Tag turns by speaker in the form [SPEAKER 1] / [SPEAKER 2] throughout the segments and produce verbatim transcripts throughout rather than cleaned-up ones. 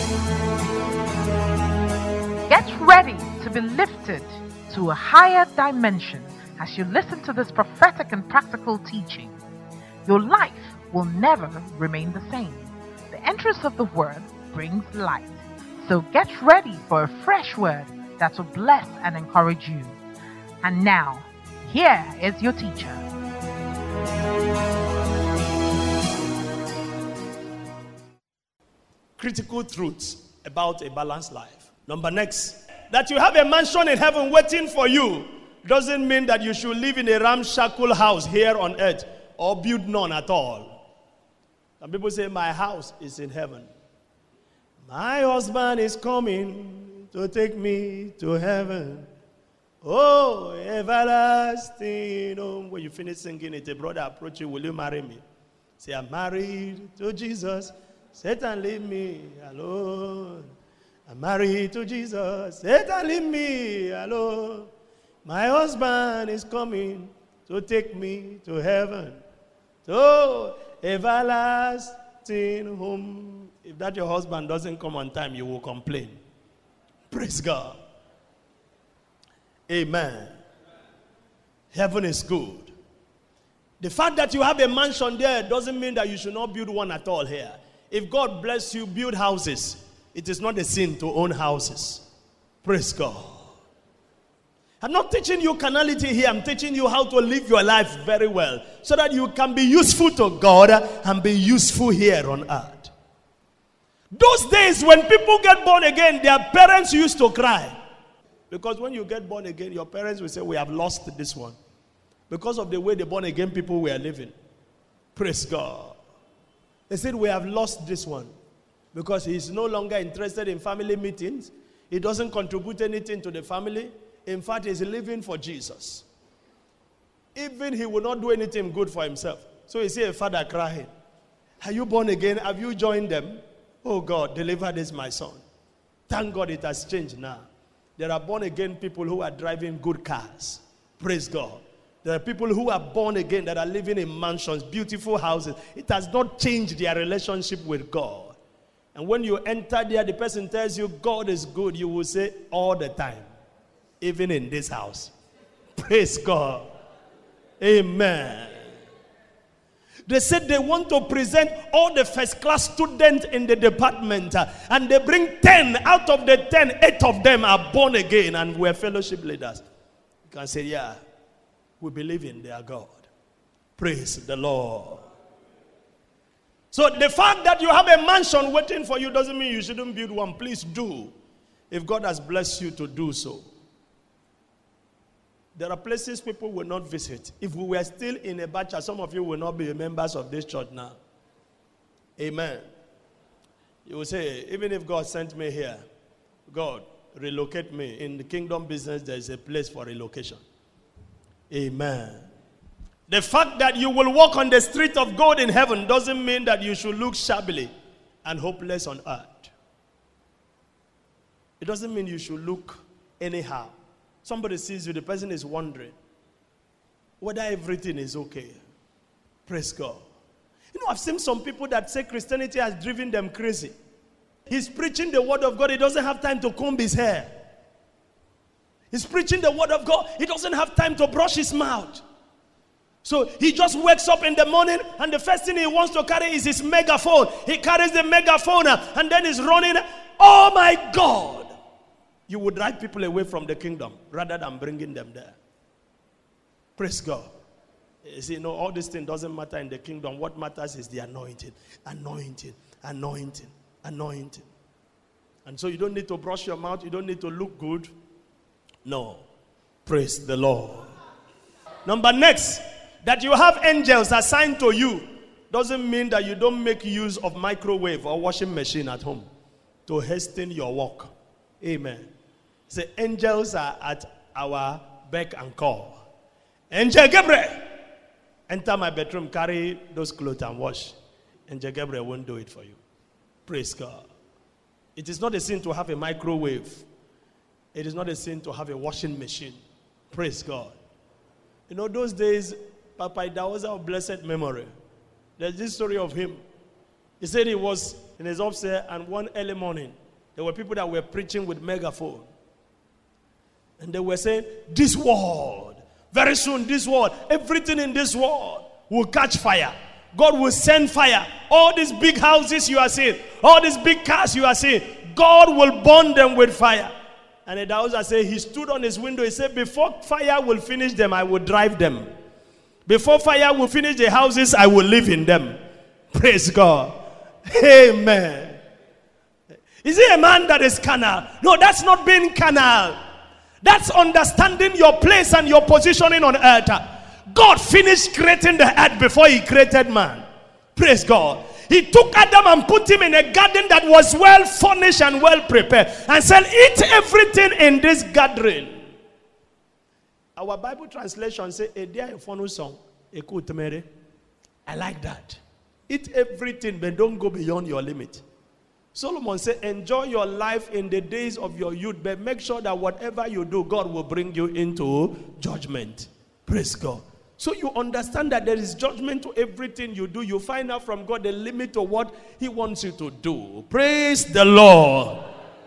[SPEAKER 1] Get ready to be lifted to a higher dimension as you listen to this prophetic and practical teaching. Your life will never remain the same. The entrance of the word brings light. So get ready for a fresh word that will bless and encourage you. And now, here is your teacher.
[SPEAKER 2] Critical truths about a balanced life. Number next, that you have a mansion in heaven waiting for you doesn't mean that you should live in a ramshackle house here on earth or build none at all. Some people say, my house is in heaven. My husband is coming to take me to heaven. Oh, everlasting home. When you finish singing it, a brother approach you, will you marry me? Say, I'm married to Jesus. Satan, leave me alone. I'm married to Jesus. Satan, leave me alone. My husband is coming to take me to heaven. To everlasting home. If that your husband doesn't come on time, you will complain. Praise God. Amen. Heaven is good. The fact that you have a mansion there doesn't mean that you should not build one at all here. If God bless you, build houses. It is not a sin to own houses. Praise God. I'm not teaching you carnality here. I'm teaching you how to live your life very well so that you can be useful to God and be useful here on earth. Those days when people get born again, their parents used to cry. Because when you get born again, your parents will say, we have lost this one. Because of the way the born again people were living. Praise God. They said, we have lost this one. Because he is no longer interested in family meetings. He doesn't contribute anything to the family. In fact, he's living for Jesus. Even he will not do anything good for himself. So you see a father crying. Are you born again? Have you joined them? Oh God, deliver this my son. Thank God it has changed now. There are born again people who are driving good cars. Praise God. There are people who are born again that are living in mansions, beautiful houses. It has not changed their relationship with God. And when you enter there, the person tells you God is good. You will say all the time. Even in this house. Praise God. Amen. They said they want to present all the first class students in the department. Uh, and they bring ten. Out of the ten, eight of them are born again and we're fellowship leaders. You can say, yeah, we believe in their God. Praise the Lord. So the fact that you have a mansion waiting for you doesn't mean you shouldn't build one. Please do. If God has blessed you to do so. There are places people will not visit. If we were still in a batch, some of you will not be members of this church now. Amen. You will say, even if God sent me here, God, relocate me. In the kingdom business, there is a place for relocation. Amen. The fact that you will walk on the street of gold in heaven doesn't mean that you should look shabbily and hopeless on earth. It doesn't mean you should look anyhow. Somebody sees you, the person is wondering whether everything is okay. Praise God. You know, I've seen some people that say Christianity has driven them crazy. He's preaching the word of God. He doesn't have time to comb his hair. He's preaching the word of God. He doesn't have time to brush his mouth. So he just wakes up in the morning and the first thing he wants to carry is his megaphone. He carries the megaphone and then he's running. Oh my God. You would drive people away from the kingdom rather than bringing them there. Praise God. You see, no, all this thing doesn't matter in the kingdom. What matters is the anointing, anointing, anointing, anointing. And so you don't need to brush your mouth. You don't need to look good. No. Praise the Lord. Number next, that you have angels assigned to you doesn't mean that you don't make use of microwave or washing machine at home to hasten your work. Amen. Say, angels are at our beck and call. Angel Gabriel, enter my bedroom, carry those clothes and wash. Angel Gabriel won't do it for you. Praise God. It is not a sin to have a microwave. It is not a sin to have a washing machine. Praise God. You know, those days, Papa Idahosa of blessed memory, there's this story of him. He said he was in his upstairs, and one early morning, there were people that were preaching with megaphone. And they were saying, this world, very soon this world, everything in this world will catch fire. God will send fire. All these big houses you are seeing, all these big cars you are seeing, God will burn them with fire. And the Dauza said, he stood on his window. He said, before fire will finish them, I will drive them. Before fire will finish the houses, I will live in them. Praise God. Amen. Is he a man that is carnal? No, that's not being carnal. That's understanding your place and your positioning on earth. God finished creating the earth before he created man. Praise God. He took Adam and put him in a garden that was well furnished and well prepared, and said, eat everything in this gathering. Our Bible translation says, a dear phone song. I like that. Eat everything, but don't go beyond your limit. Solomon said, enjoy your life in the days of your youth, but make sure that whatever you do, God will bring you into judgment. Praise God. So you understand that there is judgment to everything you do. You find out from God the limit to what he wants you to do. Praise the Lord.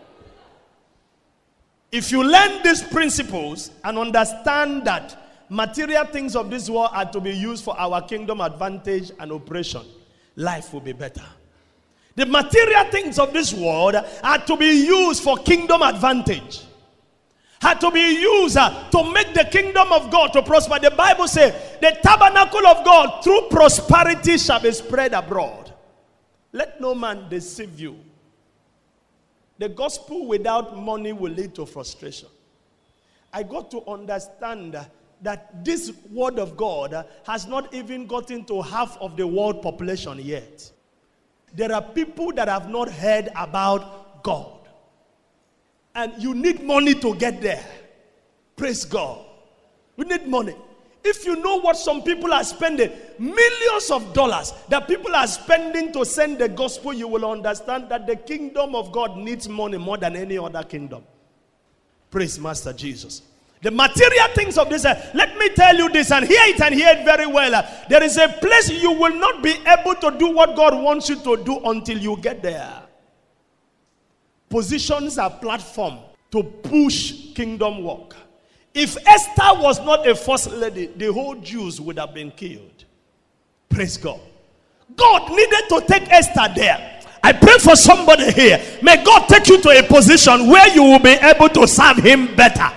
[SPEAKER 2] If you learn these principles and understand that material things of this world are to be used for our kingdom advantage and operation, life will be better. The material things of this world are to be used for kingdom advantage. Had to be used uh, to make the kingdom of God to prosper. The Bible says, the tabernacle of God through prosperity shall be spread abroad. Let no man deceive you. The gospel without money will lead to frustration. I got to understand uh, that this word of God uh, has not even gotten to half of the world population yet. There are people that have not heard about God. And you need money to get there. Praise God. We need money. If you know what some people are spending, millions of dollars that people are spending to send the gospel, you will understand that the kingdom of God needs money more than any other kingdom. Praise Master Jesus. The material things of this earth, let me tell you this, and hear it and hear it very well. There is a place you will not be able to do what God wants you to do until you get there. Positions are platform to push kingdom work. If Esther was not a first lady, the whole Jews would have been killed. Praise God. God needed to take Esther there. I pray for somebody here. May God take you to a position where you will be able to serve him better.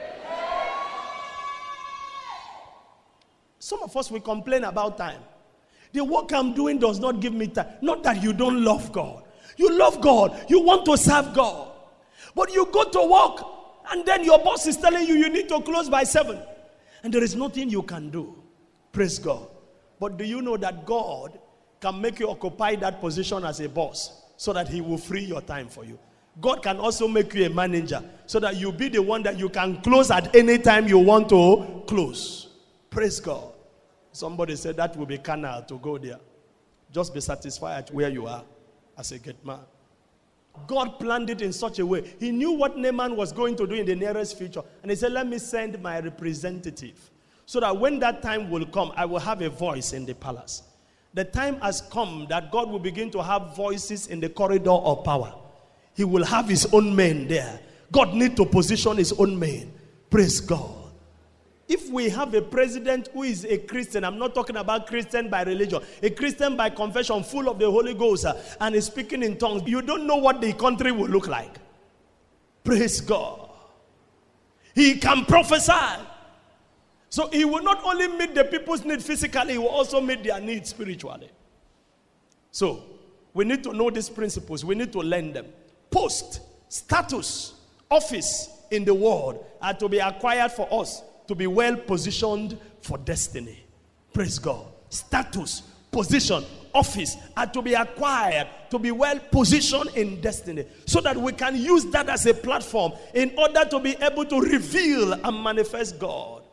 [SPEAKER 2] Some of us will complain about time. The work I'm doing does not give me time. Not that you don't love God. You love God. You want to serve God. But you go to work and then your boss is telling you you need to close by seven. And there is nothing you can do. Praise God. But do you know that God can make you occupy that position as a boss so that he will free your time for you? God can also make you a manager so that you be the one that you can close at any time you want to close. Praise God. Somebody said that will be carnal to go there. Just be satisfied where you are as a great man. God planned it in such a way. He knew what Naaman was going to do in the nearest future. And he said, let me send my representative so that when that time will come, I will have a voice in the palace. The time has come that God will begin to have voices in the corridor of power. He will have his own men there. God needs to position his own men. Praise God. If we have a president who is a Christian, I'm not talking about Christian by religion, a Christian by confession, full of the Holy Ghost, uh, and is speaking in tongues, you don't know what the country will look like. Praise God. He can prophesy. So he will not only meet the people's need physically, he will also meet their needs spiritually. So we need to know these principles. We need to learn them. Post, status, office in the world are to be acquired for us to be well positioned for destiny. Praise God. Status, position, office are to be acquired to be well positioned in destiny so that we can use that as a platform in order to be able to reveal and manifest God.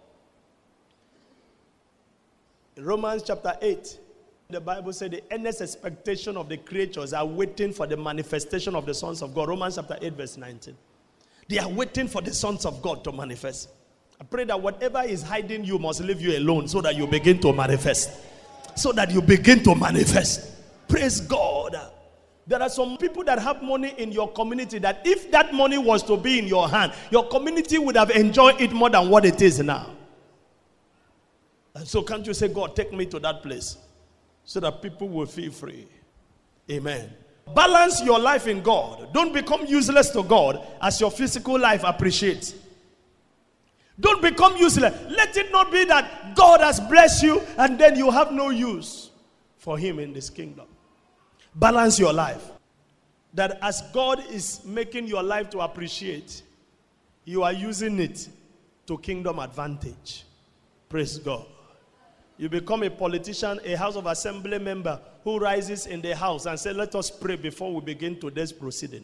[SPEAKER 2] In Romans chapter eight, the Bible said the earnest expectation of the creatures are waiting for the manifestation of the sons of God. Romans chapter eight verse nineteen. They are waiting for the sons of God to manifest. I pray that whatever is hiding you must leave you alone so that you begin to manifest. So that you begin to manifest. Praise God. There are some people that have money in your community that if that money was to be in your hand, your community would have enjoyed it more than what it is now. And so can't you say, God, take me to that place so that people will feel free? Amen. Balance your life in God. Don't become useless to God as your physical life appreciates. Don't become useless. Let it not be that God has blessed you and then you have no use for him in this kingdom. Balance your life. That as God is making your life to appreciate, you are using it to kingdom advantage. Praise God. You become a politician, a House of Assembly member who rises in the house and says, let us pray before we begin today's proceeding.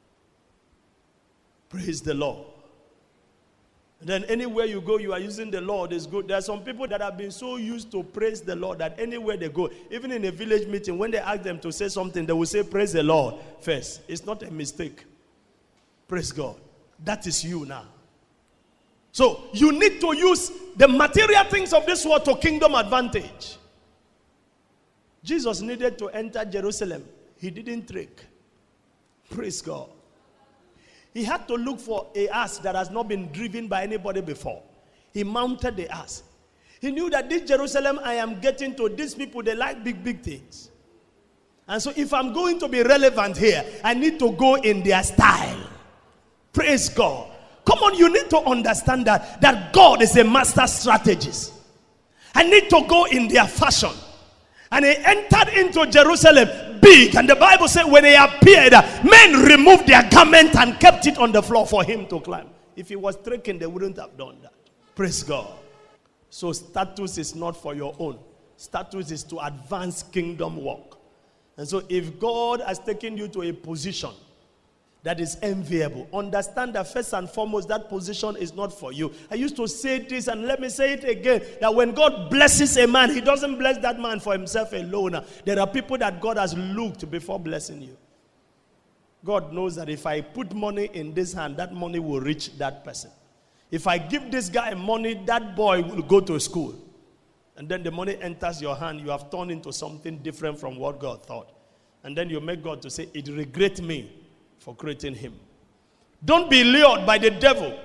[SPEAKER 2] Praise the Lord. And then anywhere you go, you are using the Lord is good. There are some people that have been so used to praise the Lord that anywhere they go, even in a village meeting, when they ask them to say something, they will say, praise the Lord first. It's not a mistake. Praise God. That is you now. So you need to use the material things of this world to kingdom advantage. Jesus needed to enter Jerusalem. He didn't trick. Praise God. He had to look for a ass that has not been driven by anybody before. He mounted the ass. He knew that this Jerusalem I am getting to, these people, they like big, big things. And so if I'm going to be relevant here, I need to go in their style. Praise God. Come on, you need to understand that, that God is a master strategist. I need to go in their fashion. And he entered into Jerusalem big. And the Bible said when he appeared, men removed their garment and kept it on the floor for him to climb. If he was tricking, they wouldn't have done that. Praise God. So status is not for your own. Status is to advance kingdom work. And so if God has taken you to a position that is enviable, understand that first and foremost, that position is not for you. I used to say this, and let me say it again, that when God blesses a man, he doesn't bless that man for himself alone. There are people that God has looked before blessing you. God knows that if I put money in this hand, that money will reach that person. If I give this guy money, that boy will go to school. And then the money enters your hand, you have turned into something different from what God thought. And then you make God to say, it regret me for creating him. Don't be lured by the devil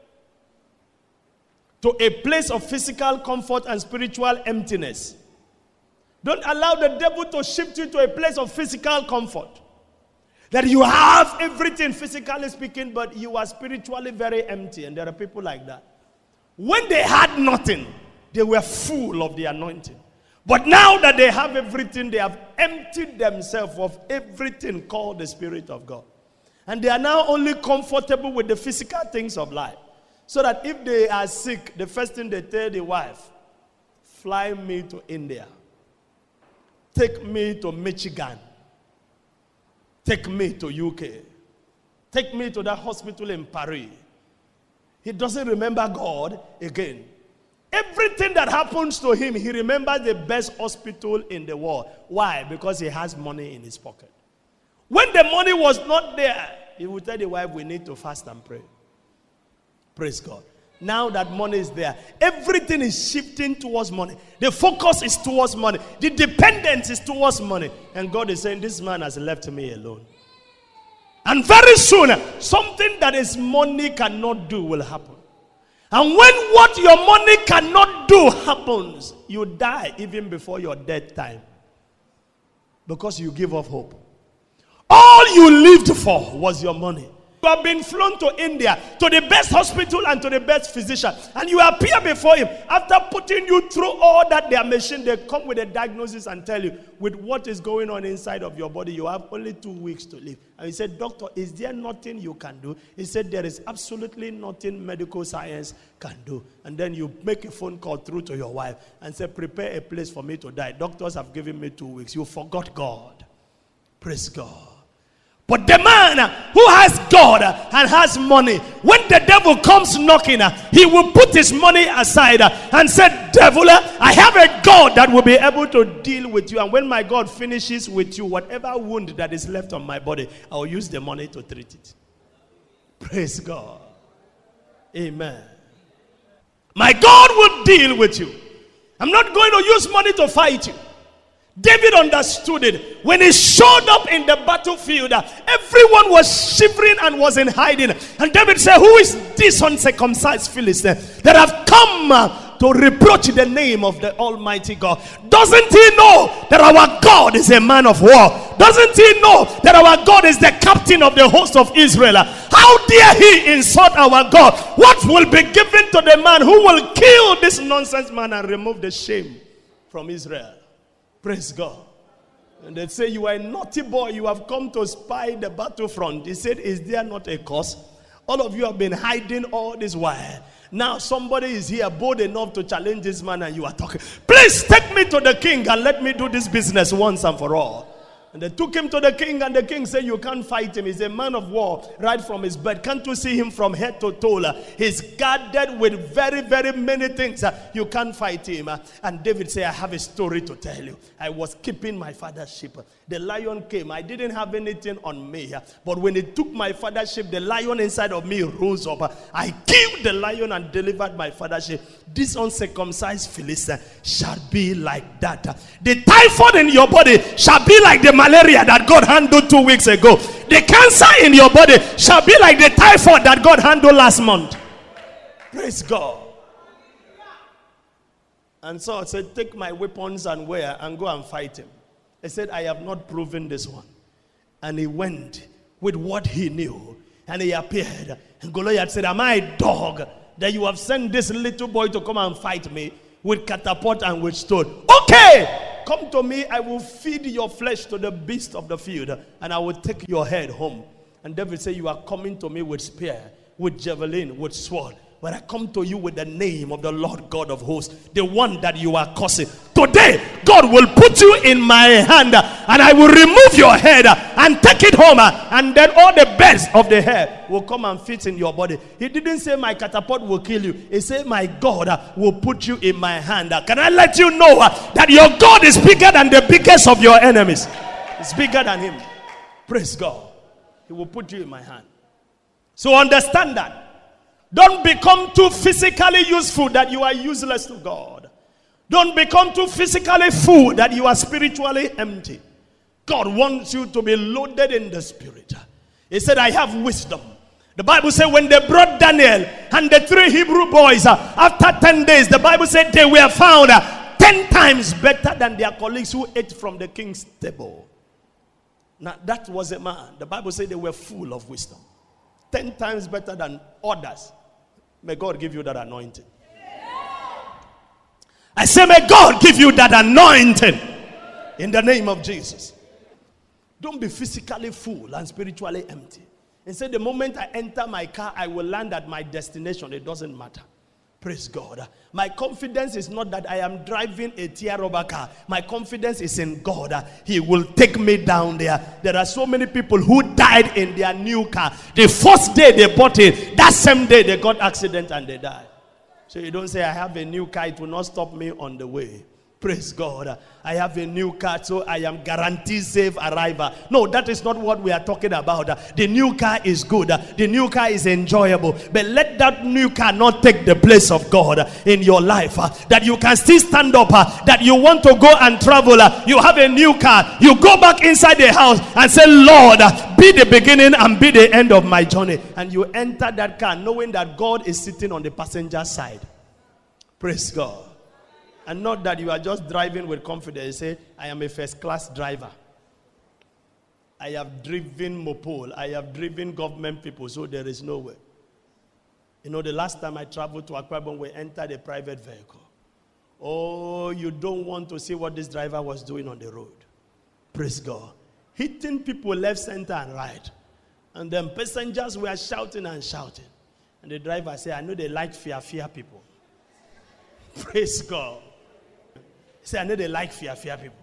[SPEAKER 2] to a place of physical comfort and spiritual emptiness. Don't allow the devil to shift you to a place of physical comfort. That you have everything physically speaking, but you are spiritually very empty. And there are people like that. When they had nothing, they were full of the anointing. But now that they have everything, they have emptied themselves of everything called the Spirit of God. And they are now only comfortable with the physical things of life. So that if they are sick, the first thing they tell the wife, fly me to India. Take me to Michigan. Take me to U K. Take me to that hospital in Paris. He doesn't remember God again. Everything that happens to him, he remembers the best hospital in the world. Why? Because he has money in his pocket. When the money was not there, he would tell the wife, we need to fast and pray. Praise God. Now that money is there, everything is shifting towards money. The focus is towards money. The dependence is towards money. And God is saying, this man has left me alone. And very soon, something that is money cannot do will happen. And when what your money cannot do happens, you die even before your death time. Because you give up hope. All you lived for was your money. You have been flown to India, to the best hospital and to the best physician. And you appear before him. After putting you through all that their machine, they come with a diagnosis and tell you, with what is going on inside of your body, you have only two weeks to live. And he said, doctor, is there nothing you can do? He said, there is absolutely nothing medical science can do. And then you make a phone call through to your wife and say, prepare a place for me to die. Doctors have given me two weeks. You forgot God. Praise God. But the man who has God and has money, when the devil comes knocking, he will put his money aside and say, devil, I have a God that will be able to deal with you. And when my God finishes with you, whatever wound that is left on my body, I will use the money to treat it. Praise God. Amen. My God will deal with you. I'm not going to use money to fight you. David understood it. When he showed up in the battlefield, everyone was shivering and was in hiding. And David said, who is this uncircumcised Philistine that have come to reproach the name of the Almighty God? Doesn't he know that our God is a man of war? Doesn't he know that our God is the captain of the host of Israel? How dare he insult our God? What will be given to the man who will kill this nonsense man and remove the shame from Israel? Praise God. And they say, you are a naughty boy. You have come to spy the battlefront. He said, is there not a cause? All of you have been hiding all this while. Now somebody is here bold enough to challenge this man and you are talking. Please take me to the king and let me do this business once and for all. And they took him to the king, and the king said, you can't fight him. He's a man of war right from his bed. Can't you see him from head to toe? He's guarded with very, very many things. You can't fight him. And David said, I have a story to tell you. I was keeping my father's sheep. The lion came. I didn't have anything on me. But when he took my father's sheep, the lion inside of me rose up. I killed the lion and delivered my father's sheep. This uncircumcised Philistine shall be like that. The typhoid in your body shall be like the malaria that God handled two weeks ago. The cancer in your body shall be like the typhoid that God handled last month. Praise God. And Saul said, take my weapons and wear and go and fight him. He said, I have not proven this one. And he went with what he knew. And he appeared. And Goliath said, am I a dog that you have sent this little boy to come and fight me with catapult and with stone? Okay, come to me. I will feed your flesh to the beast of the field, and I will take your head home. And David said, you are coming to me with spear, with javelin, with sword. But I come to you with the name of the Lord God of hosts, the one that you are cursing. Today, God will put you in my hand, and I will remove your head and take it home, and then all the best of the hair will come and fit in your body. He didn't say my catapult will kill you. He said my God will put you in my hand. Can I let you know that your God is bigger than the biggest of your enemies? It's bigger than him. Praise God. He will put you in my hand. So understand that. Don't become too physically useful that you are useless to God. Don't become too physically full that you are spiritually empty. God wants you to be loaded in the spirit. He said, I have wisdom. The Bible said when they brought Daniel and the three Hebrew boys, after ten days, the Bible said they were found ten times better than their colleagues who ate from the king's table. Now that was a man. The Bible said they were full of wisdom. Ten times better than others. May God give you that anointing. I say, may God give you that anointing in the name of Jesus. Don't be physically full and spiritually empty. And say, the moment I enter my car, I will land at my destination. It doesn't matter. Praise God. My confidence is not that I am driving a tear-rubber car. My confidence is in God. He will take me down there. There are so many people who died in their new car. The first day they bought it, that same day they got accident and they died. So you don't say, I have a new car, it will not stop me on the way. Praise God. I have a new car, so I am guaranteed safe arrival. No, that is not what we are talking about. The new car is good. The new car is enjoyable. But let that new car not take the place of God in your life. That you can still stand up. That you want to go and travel. You have a new car. You go back inside the house and say, Lord, be the beginning and be the end of my journey. And you enter that car knowing that God is sitting on the passenger side. Praise God. And not that you are just driving with confidence. You say, I am a first class driver. I have driven Mopol. I have driven government people, so there is no way. You know, the last time I traveled to Akwa Ibom, we entered a private vehicle. Oh, you don't want to see what this driver was doing on the road. Praise God. Hitting people left, center, and right. And then passengers were shouting and shouting. And the driver said, I know they like fear, fear people. Praise God. He said, I know they like fear, fear people.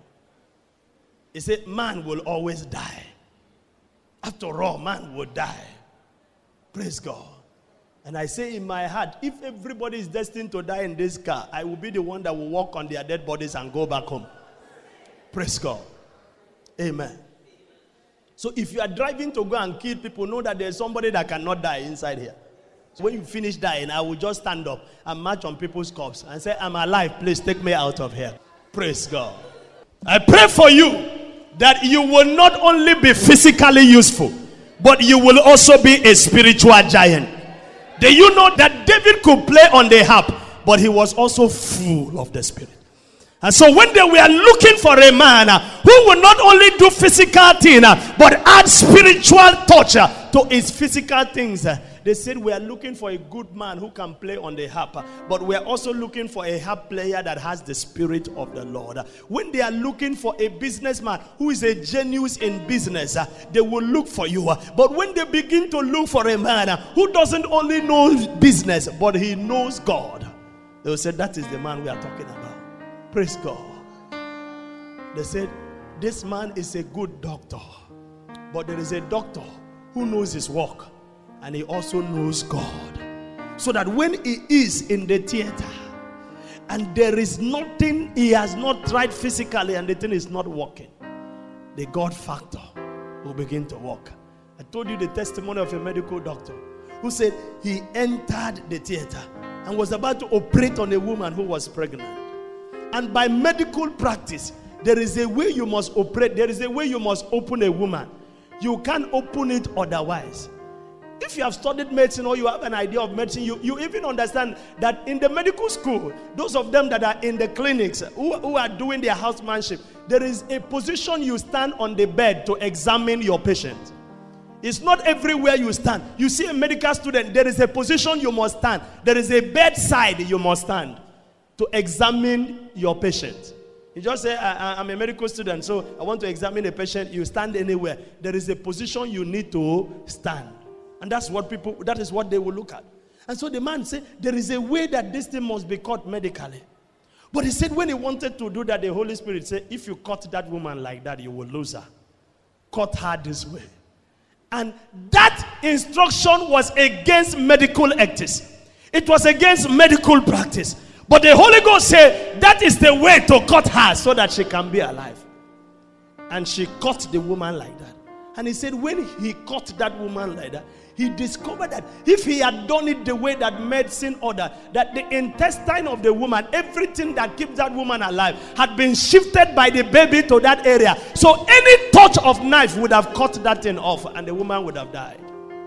[SPEAKER 2] He said, man will always die. After all, man will die. Praise God. And I say in my heart, if everybody is destined to die in this car, I will be the one that will walk on their dead bodies and go back home. Praise God. Amen. So if you are driving to go and kill people, know that there's somebody that cannot die inside here. So when you finish dying, I will just stand up and march on people's corpses and say, I'm alive, please take me out of here. Praise God. I pray for you that you will not only be physically useful, but you will also be a spiritual giant. Do you know that David could play on the harp, but he was also full of the Spirit? And so when they were looking for a man uh, who will not only do physical things, uh, but add spiritual touch uh, to his physical things, uh, they said, we are looking for a good man who can play on the harp, uh, but we are also looking for a harp player that has the Spirit of the Lord. Uh, when they are looking for a businessman who is a genius in business, uh, they will look for you. Uh, but when they begin to look for a man uh, who doesn't only know business, but he knows God, they will say, that is the man we are talking about. Praise God. They said, this man is a good doctor, but there is a doctor who knows his work, and he also knows God. So that when he is in the theater, and there is nothing he has not tried physically, and the thing is not working, the God factor will begin to work. I told you the testimony of a medical doctor who said he entered the theater and was about to operate on a woman who was pregnant. And by medical practice, there is a way you must operate. There is a way you must open a woman. You can't open it otherwise. If you have studied medicine or you have an idea of medicine, you, you even understand that in the medical school, those of them that are in the clinics, who, who are doing their housemanship, there is a position you stand on the bed to examine your patient. It's not everywhere you stand. You see a medical student, there is a position you must stand. There is a bedside you must stand to examine your patient. You just say, I, I'm a medical student, so I want to examine a patient. You stand anywhere. There is a position you need to stand. And that's what people, that is what they will look at. And so the man said, there is a way that this thing must be caught medically. But he said when he wanted to do that, the Holy Spirit said, if you cut that woman like that, you will lose her. Cut her this way. And that instruction was against medical ethics. It was against medical practice. But the Holy Ghost said, that is the way to cut her so that she can be alive. And she cut the woman like that. And he said, when he cut that woman like that, he discovered that if he had done it the way that medicine ordered, that the intestine of the woman, everything that keeps that woman alive, had been shifted by the baby to that area. So any touch of knife would have cut that thing off and the woman would have died.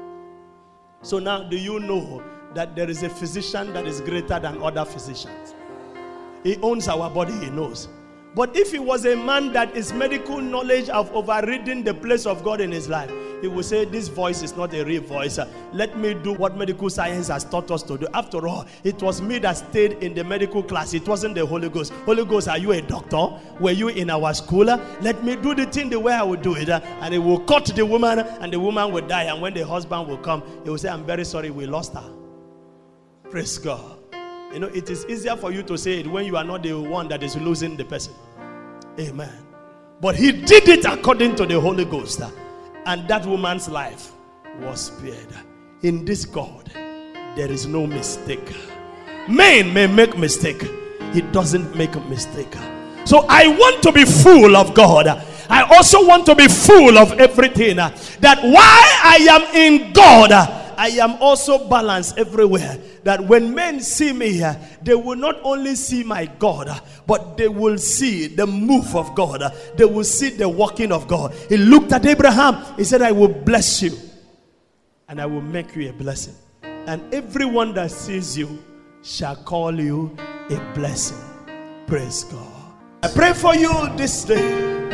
[SPEAKER 2] So now, do you know that there is a physician that is greater than other physicians? He owns our body, he knows. But if he was a man that is medical knowledge of overridden the place of God in his life, he will say, this voice is not a real voice. Let me do what medical science has taught us to do. After all, it was me that stayed in the medical class. It wasn't the Holy Ghost. Holy Ghost, are you a doctor? Were you in our school? Let me do the thing the way I would do it. And he will cut the woman, and the woman will die. And when the husband will come, he will say, I'm very sorry, we lost her. Praise God. You know, it is easier for you to say it when you are not the one that is losing the person. Amen. But he did it according to the Holy Ghost. And that woman's life was spared. In this God, there is no mistake. Man may make mistake. He doesn't make a mistake. So I want to be full of God. I also want to be full of everything. That while I am in God, I am also balanced everywhere. That when men see me here, they will not only see my God, but they will see the move of God. They will see the working of God. He looked at Abraham. He said, I will bless you and I will make you a blessing. And everyone that sees you shall call you a blessing. Praise God. I pray for you this day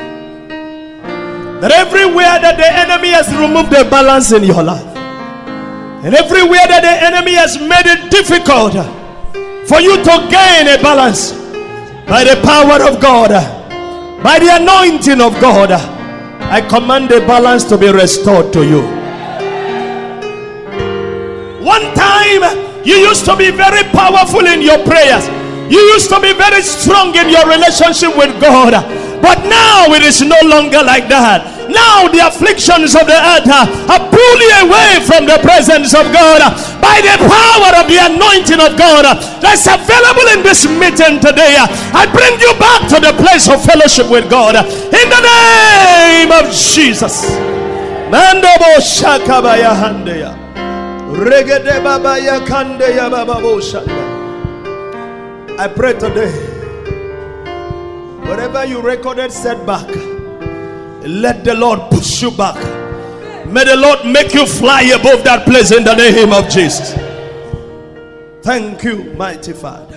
[SPEAKER 2] that everywhere that the enemy has removed the balance in your life, and everywhere that the enemy has made it difficult for you to gain a balance, by the power of God, by the anointing of God, I command the balance to be restored to you. One time you used to be very powerful in your prayers. You used to be very strong in your relationship with God. But now it is no longer like that. Now the afflictions of the earth are pulling you away from the presence of God by the power of the anointing of God that's available in this meeting today. I bring you back to the place of fellowship with God in the name of Jesus. I pray today Wherever you recorded setback, let the Lord push you back. May the Lord make you fly above that place in the name of Jesus. Thank you, mighty Father.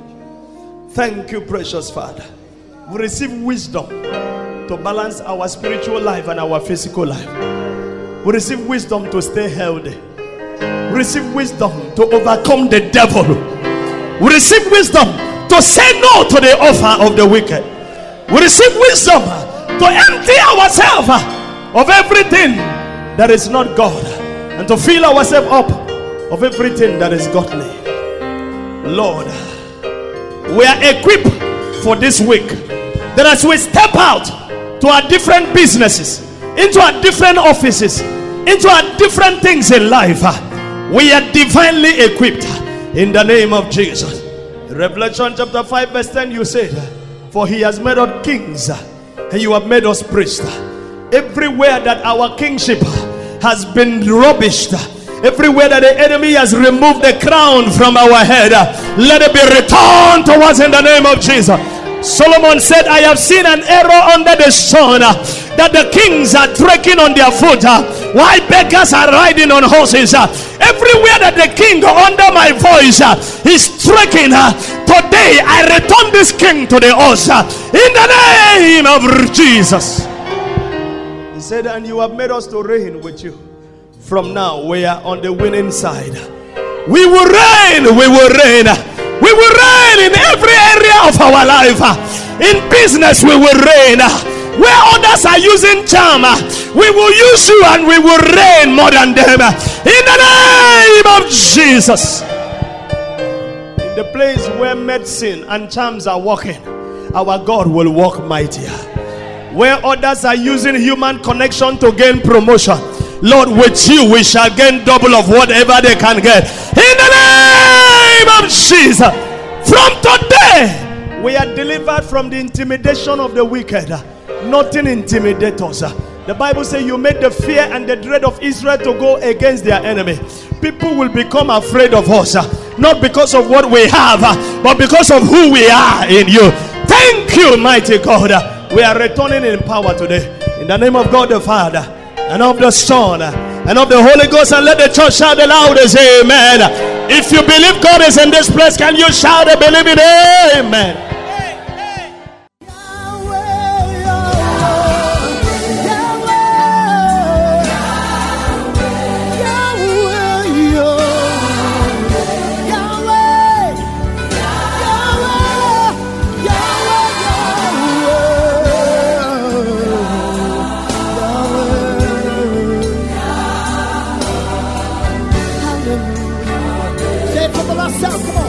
[SPEAKER 2] Thank you, precious Father. We receive wisdom to balance our spiritual life and our physical life. We receive wisdom to stay healthy. We receive wisdom to overcome the devil. We receive wisdom to say no to the offer of the wicked. We receive wisdom to empty ourselves of everything that is not God and to fill ourselves up of everything that is godly. Lord, we are equipped for this week, that as we step out to our different businesses, into our different offices, into our different things in life, we are divinely equipped in the name of Jesus. Revelation chapter five verse ten, you said, for he has made us kings and you have made us priests. Everywhere that our kingship has been rubbished, everywhere that the enemy has removed the crown from our head, let it be returned to us in the name of Jesus. Solomon said, I have seen an error under the sun, that the kings are trekking on their foot, while beggars are riding on horses. Everywhere that the king under my voice is trekking, today I return this king to the horse in the name of Jesus. He said, and you have made us to reign with you. From now we are on the winning side. We will reign, we will reign. We will reign in every area of our life. In business we will reign. Where others are using charm, we will use you and we will reign more than them. In the name of Jesus. In the place where medicine and charms are working, our God will walk mightier. Where others are using human connection to gain promotion, Lord, with you we shall gain double of whatever they can get. In the name of Jesus. From today, we are delivered from the intimidation of the wicked. Nothing intimidates us. The Bible says you made the fear and the dread of Israel to go against their enemy. People will become afraid of us, not because of what we have, but because of who we are in you. Thank you, mighty God. We are returning in power today. In the name of God the Father, and of the Son, and of the Holy Ghost. And let the church shout the loudest amen. If you believe God is in this place, can you shout a believe it? Amen.
[SPEAKER 3] Come on.